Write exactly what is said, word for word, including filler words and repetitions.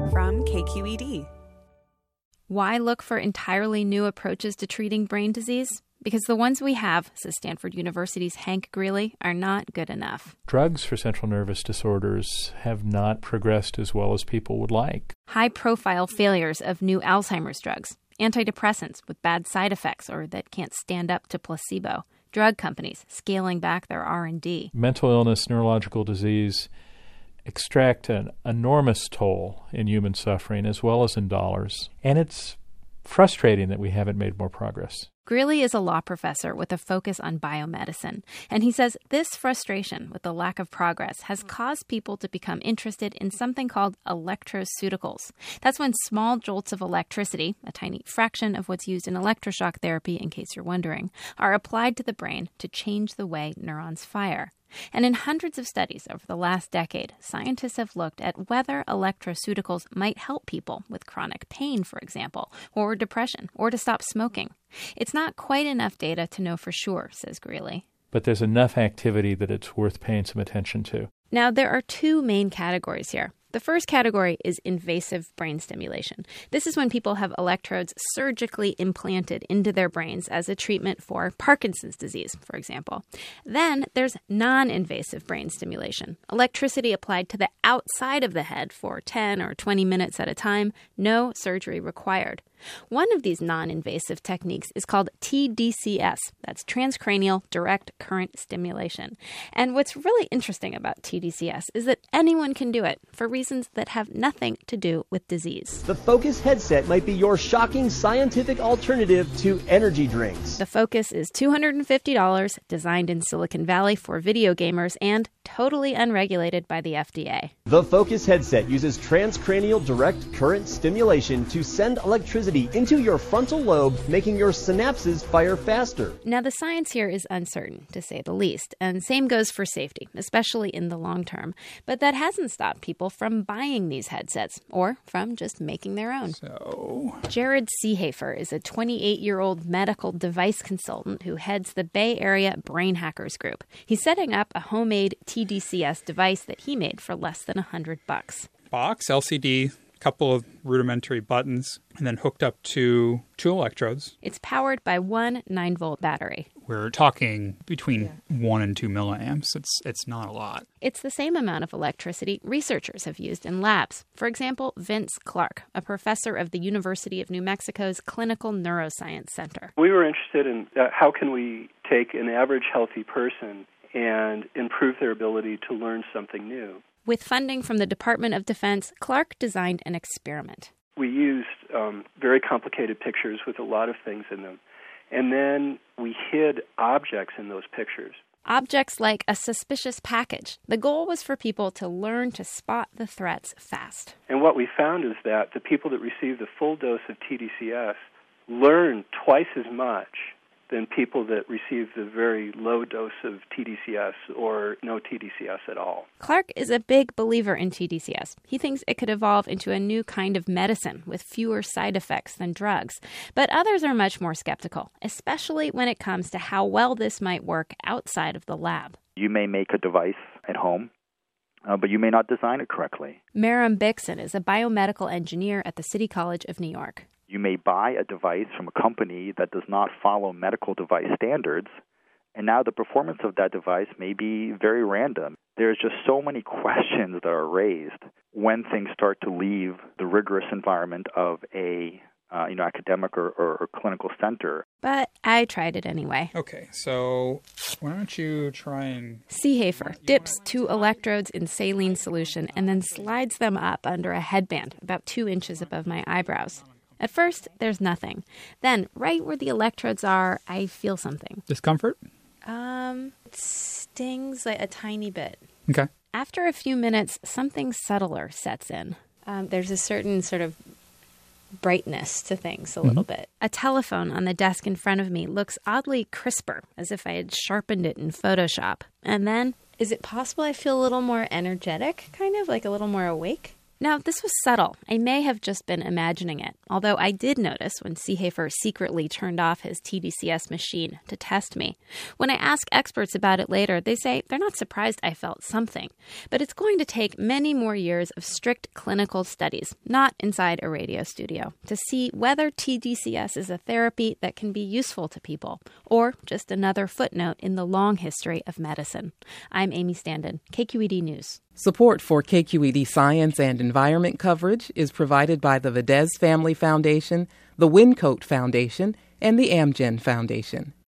from K Q E D. Why look for entirely new approaches to treating brain disease? Because the ones we have, says Stanford University's Hank Greeley, are not good enough. Drugs for central nervous disorders have not progressed as well as people would like. High-profile failures of new Alzheimer's drugs, antidepressants with bad side effects or that can't stand up to placebo, drug companies scaling back their R and D. Mental illness, neurological disease extract an enormous toll in human suffering as well as in dollars. And it's frustrating that we haven't made more progress. Greeley is a law professor with a focus on biomedicine, and he says this frustration with the lack of progress has caused people to become interested in something called electroceuticals. That's when small jolts of electricity, a tiny fraction of what's used in electroshock therapy, in case you're wondering, are applied to the brain to change the way neurons fire. And in hundreds of studies over the last decade, scientists have looked at whether electroceuticals might help people with chronic pain, for example, or depression, or to stop smoking. It's not quite enough data to know for sure, says Greeley. But there's enough activity that it's worth paying some attention to. Now, there are two main categories here. The first category is invasive brain stimulation. This is when people have electrodes surgically implanted into their brains as a treatment for Parkinson's disease, for example. Then there's non-invasive brain stimulation, electricity applied to the outside of the head for ten or twenty minutes at a time, no surgery required. One of these non-invasive techniques is called T D C S. That's transcranial direct current stimulation. And what's really interesting about T D C S is that anyone can do it for reasons that have nothing to do with disease. The Focus headset might be your shocking scientific alternative to energy drinks. The Focus is two hundred fifty dollars, designed in Silicon Valley for video gamers, and totally unregulated by the F D A. The Focus headset uses transcranial direct current stimulation to send electricity into your frontal lobe, making your synapses fire faster. Now, the science here is uncertain, to say the least, and same goes for safety, especially in the long term. But that hasn't stopped people from buying these headsets, or from just making their own. So, Jared Seehafer is a twenty-eight-year-old medical device consultant who heads the Bay Area Brain Hackers Group. He's setting up a homemade T D C S device that he made for less than a hundred bucks. box, L C D, couple of rudimentary buttons, and then hooked up to two electrodes. It's powered by one nine-volt battery. We're talking between yeah. one and two milliamps. It's it's not a lot. It's the same amount of electricity researchers have used in labs. For example, Vince Clark, a professor of the University of New Mexico's Clinical Neuroscience Center. We were interested in uh, how can we take an average healthy person and improve their ability to learn something new. With funding from the Department of Defense, Clark designed an experiment. We used um, very complicated pictures with a lot of things in them. And then we hid objects in those pictures. Objects like a suspicious package. The goal was for people to learn to spot the threats fast. And what we found is that the people that received the full dose of T D C S learned twice as much than people that received the very low dose of T D C S or no T D C S at all. Clark is a big believer in T D C S. He thinks it could evolve into a new kind of medicine with fewer side effects than drugs. But others are much more skeptical, especially when it comes to how well this might work outside of the lab. You may make a device at home, uh, but you may not design it correctly. Meram Bixen is a biomedical engineer at the City College of New York. You may buy a device from a company that does not follow medical device standards, and now the performance of that device may be very random. There's just so many questions that are raised when things start to leave the rigorous environment of a uh, you know, academic or, or, or clinical center. But I tried it anyway. Okay, so why don't you try and... Seehafer dips two electrodes in saline solution and then slides them up under a headband about two inches above my eyebrows. At first, there's nothing. Then, right where the electrodes are, I feel something. Discomfort? Um, it stings like a tiny bit. Okay. After a few minutes, something subtler sets in. Um, there's a certain sort of brightness to things a little mm-hmm. bit. A telephone on the desk in front of me looks oddly crisper, as if I had sharpened it in Photoshop. And then, is it possible I feel a little more energetic, kind of, like a little more awake? Now, this was subtle. I may have just been imagining it, although I did notice when Seehafer secretly turned off his T D C S machine to test me. When I ask experts about it later, they say they're not surprised I felt something. But it's going to take many more years of strict clinical studies, not inside a radio studio, to see whether T D C S is a therapy that can be useful to people, or just another footnote in the long history of medicine. I'm Amy Standen, K Q E D News. Support for K Q E D Science and Environment coverage is provided by the Vadez Family Foundation, the Wincote Foundation, and the Amgen Foundation.